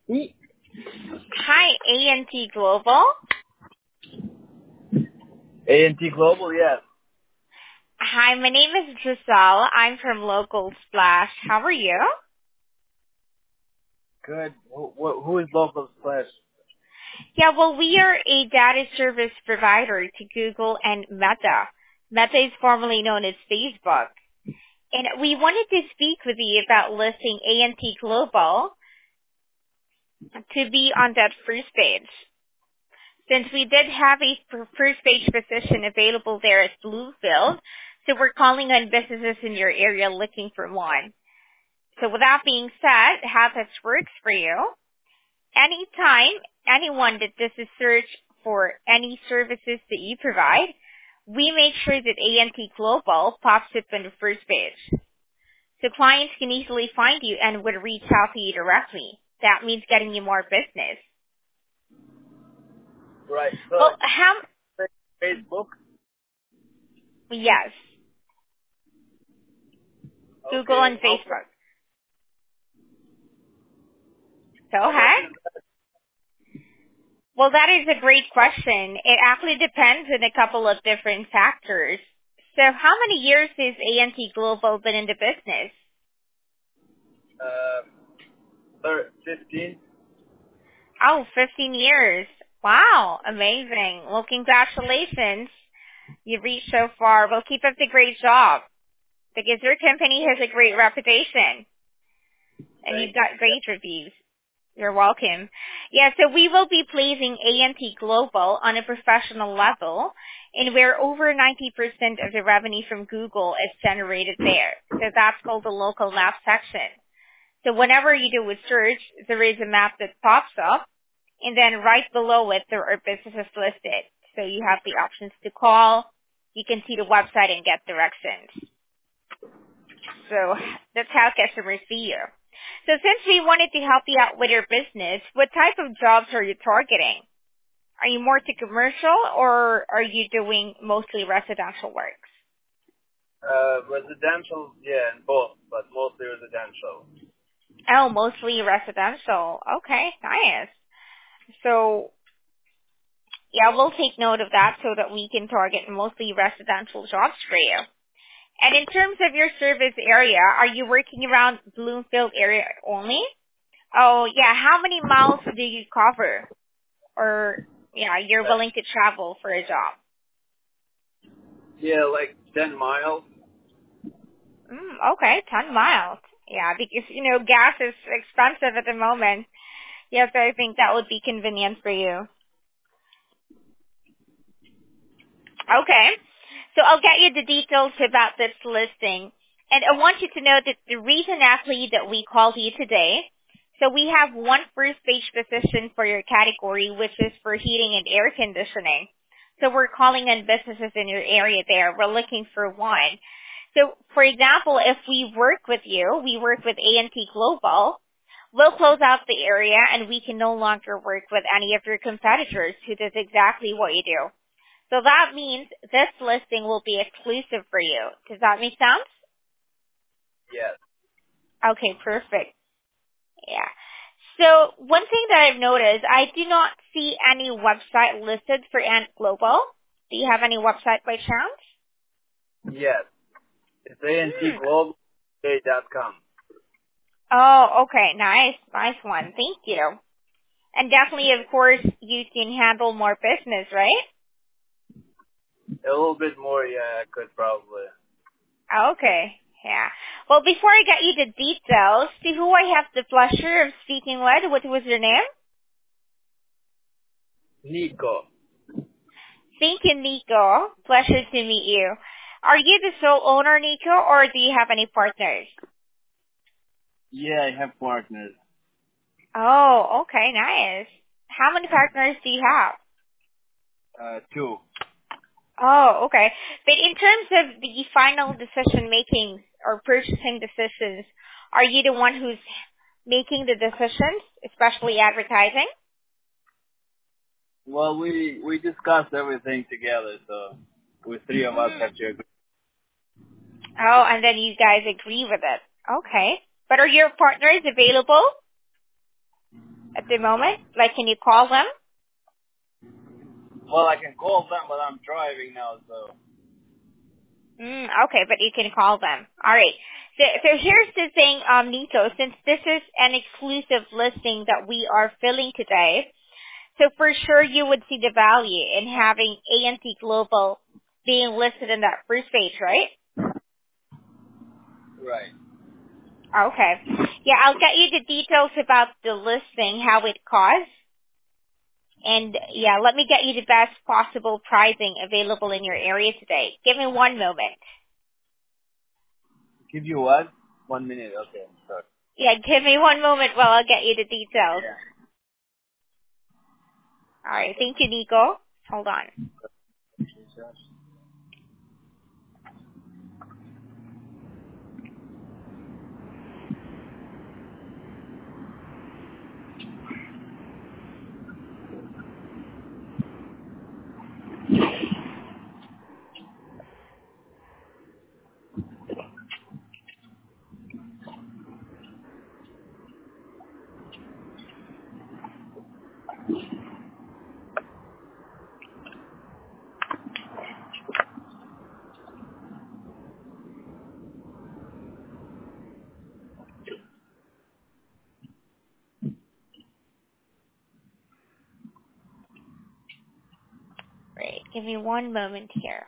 Hi, ANT Global. A&T Global, yes. Hi, my name is Giselle. I'm from Local Splash. How are you? Good. Who is Local Splash? Yeah, well, we are a data service provider to Google and Meta. Meta is formerly known as Facebook. And we wanted to speak with you about listing ANT Global to be on that first page. Since we did have a first page position available there at Bluefield, so we're calling on businesses in your area looking for one. So with that being said, how this works for you, anytime anyone that does a search for any services that you provide, we make sure that ANT Global pops up on the first page. So clients can easily find you and would reach out to you directly. That means getting you more business. Right. So, Well, Facebook? yes, Google Okay. and Facebook. Go How much ahead. is Well, that is a great question. It actually depends on a couple of different factors. So how many years has ANT Global been in the business? that? 15? Oh, 15 years. Wow, amazing. Well, congratulations. You've reached so far. Well, keep up the great job because your company has a great reputation and you've Thank you. got great reviews. You're welcome. Yeah, so we will be placing ANT Global on a professional level, and where over 90% of the revenue from Google is generated there. So that's called the local map section. So whenever you do a search, there is a map that pops up, and then right below it, there are businesses listed. So you have the options to call. You can see the website and get directions. So that's how customers see you. So since we wanted to help you out with your business, what type of jobs are you targeting? Are you more to commercial or are you doing mostly residential works? Residential, yeah, and both, but mostly residential. Oh, mostly residential. Okay, nice. So yeah, we'll take note of that so that we can target mostly residential jobs for you. And in terms of your service area, are you working around Bloomfield area only? Oh yeah, how many miles do you cover? Or yeah, you're Uh, willing to travel for a job. yeah, like 10 miles. Okay, 10 miles. Yeah, because, gas is expensive at the moment. Yes, I think that would be convenient for you. Okay, so I'll get you the details about this listing. And I want you to know that the reason actually that we called you today, so we have one first page position for your category, which is for heating and air conditioning. So we're calling on businesses in your area there. We're looking for one. So, for example, if we work with you, we work with ANT Global, we'll close out the area and we can no longer work with any of your competitors who does exactly what you do. So that means this listing will be exclusive for you. Does that make sense? Yes. Okay, perfect. Yeah. So one thing that I've noticed, I do not see any website listed for ANT Global. Do you have any website by chance? Yes. It's antglobal.com. Oh, okay. Nice. Nice one. Thank you. And definitely, of course, you can handle more business, right? A little bit more, yeah, I could probably. Okay. Yeah. Well, before I get you the details, see who I have the pleasure of speaking with. What was your name? Nico. Thank you, Nico. Pleasure to meet you. Are you the sole owner, Nico, or do you have any partners? Yeah, I have partners. Oh, okay. Nice. How many partners do you have? 2. Oh, okay. But in terms of the final decision making or purchasing decisions, are you the one who's making the decisions, especially advertising? Well, we discussed everything together, so we 3 of us Mm. have to agree. Oh, and then you guys agree with it. Okay. But are your partners available? at the moment? Like, can you call them? Well, I can call them, but I'm driving now, so. Okay, but you can call them. All right. So here's the thing, Nico, since this is an exclusive listing that we are filling today, so for sure you would see the value in having A&T Global being listed in that first page, right? Right. Okay. Yeah, I'll get you the details about the listing, how it costs. And yeah, let me get you the best possible pricing available in your area today. Give me one moment. Give you what? 1 minute, okay. Sorry. Yeah, give me one moment while I'll get you the details. Yeah. All right. Thank you, Nico. Hold on. Great. Give me one moment here.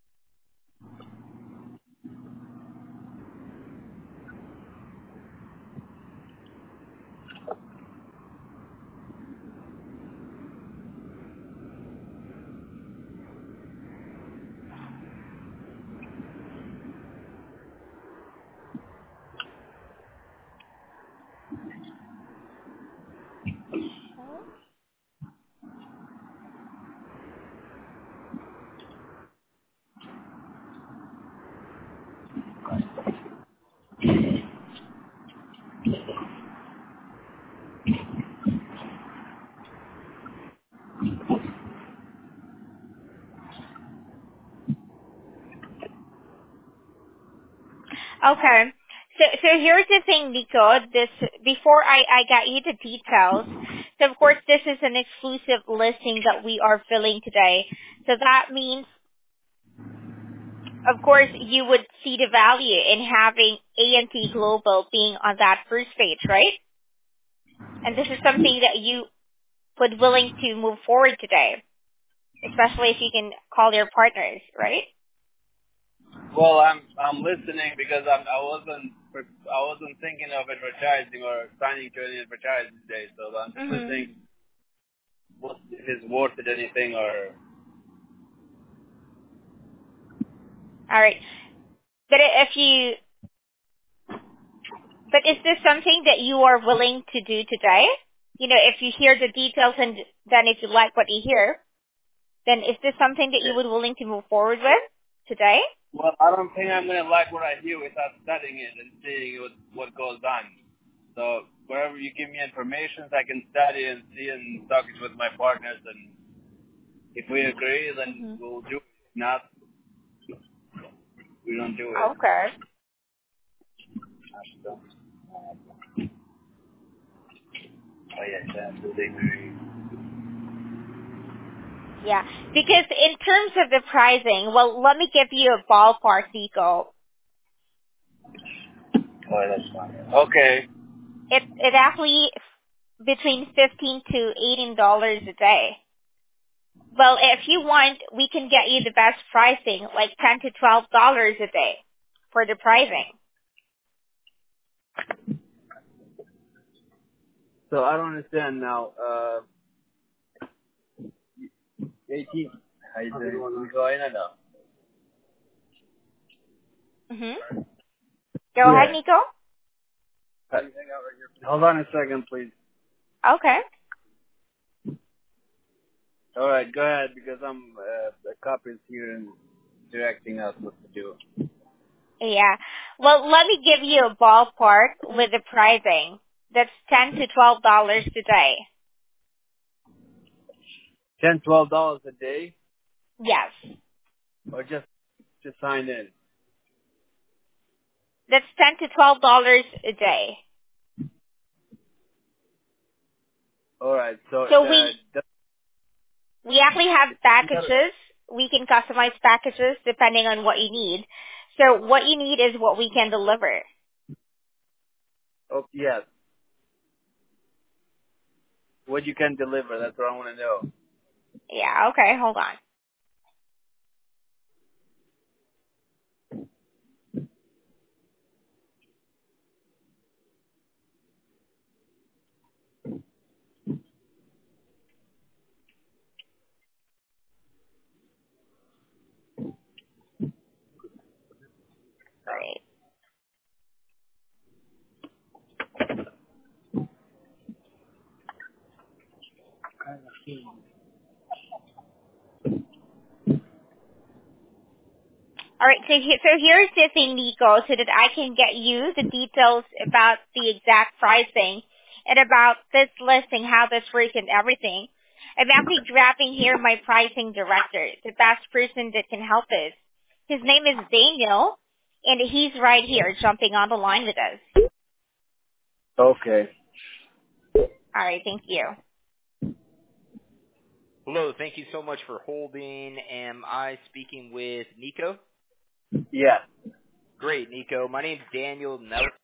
Okay. So here's the thing, Nico. This before I got you the details. So of course this is an exclusive listing that we are filling today. So that means, of course, you would see the value in having A&T Global being on that first page, right? And this is something that you would willing to move forward today, especially if you can call your partners, right? Well, I'm listening because I wasn't thinking of advertising or signing to any advertising today, so I'm just listening. What if it's worth it anything or? All right. But but is this something that you are willing to do today? You know, if you hear the details and then if you like what you hear, then is this something that you would willing to move forward with today? Well, I don't think I'm gonna like what I hear without studying it and seeing what goes on. So wherever you give me information, I can study and see and talk it with my partners, and if we agree, then we'll do it. If not, we don't do it. Okay. Oh yes, absolutely. Yeah. Because in terms of the pricing, well, let me give you a ballpark, Nico. Oh, that's fine. Okay. It actually between $15 to $18 a day. Well, if you want, we can get you the best pricing, like $10 to $12 a day for the pricing. So I don't understand now. 18. How you doing? Go ahead now. Go ahead, Nico. Hold on a second, please. Okay. All right, go ahead, because the cop is here and directing us what to do. Yeah. Well, let me give you a ballpark with the pricing. That's $10 to $12 today. $10, $12 a day, Yes. or just sign in? That's $10 to $12 a day. All right. So So we actually have packages. We can customize packages depending on what you need. So what you need is what we can deliver. yes, what you can deliver. That's what I want to know. Yeah, okay, hold on. Great. All right, so here's the thing, Nico, so that I can get you the details about the exact pricing and about this listing, how this works and everything. I'm actually grabbing here my pricing director, the best person that can help us. His name is Daniel, and he's right here jumping on the line with us. Okay. All right, thank you. Hello, thank you so much for holding. Am I speaking with Nico? Yeah. Great, Nico. My name's Daniel Nelson.